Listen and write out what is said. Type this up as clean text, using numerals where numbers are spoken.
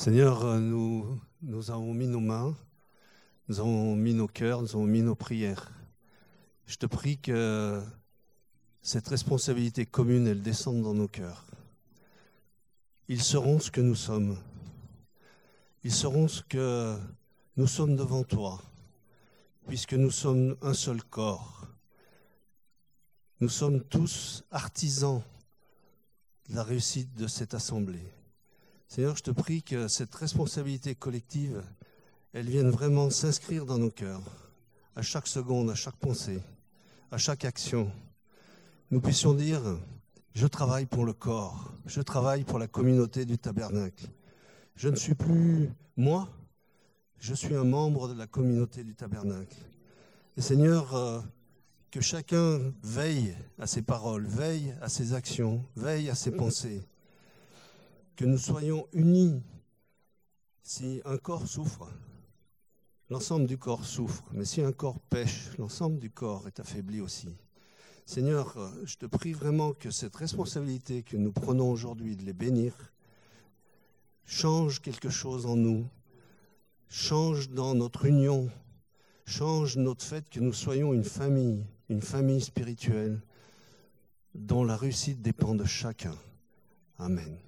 Seigneur, nous avons mis nos mains, nous avons mis nos cœurs, nous avons mis nos prières. Je te prie que cette responsabilité commune, elle descende dans nos cœurs. Ils seront ce que nous sommes. Ils seront ce que nous sommes devant toi, puisque nous sommes un seul corps. Nous sommes tous artisans de la réussite de cette assemblée. Seigneur, je te prie que cette responsabilité collective, elle vienne vraiment s'inscrire dans nos cœurs, à chaque seconde, à chaque pensée, à chaque action. Nous puissions dire, je travaille pour le corps, je travaille pour la communauté du tabernacle. Je ne suis plus moi, je suis un membre de la communauté du tabernacle. Et Seigneur, que chacun veille à ses paroles, veille à ses actions, veille à ses pensées. Que nous soyons unis. Si un corps souffre, l'ensemble du corps souffre. Mais si un corps pêche, l'ensemble du corps est affaibli aussi. Seigneur, je te prie vraiment que cette responsabilité que nous prenons aujourd'hui de les bénir change quelque chose en nous, change dans notre union, change notre fait que nous soyons une famille spirituelle dont la réussite dépend de chacun. Amen.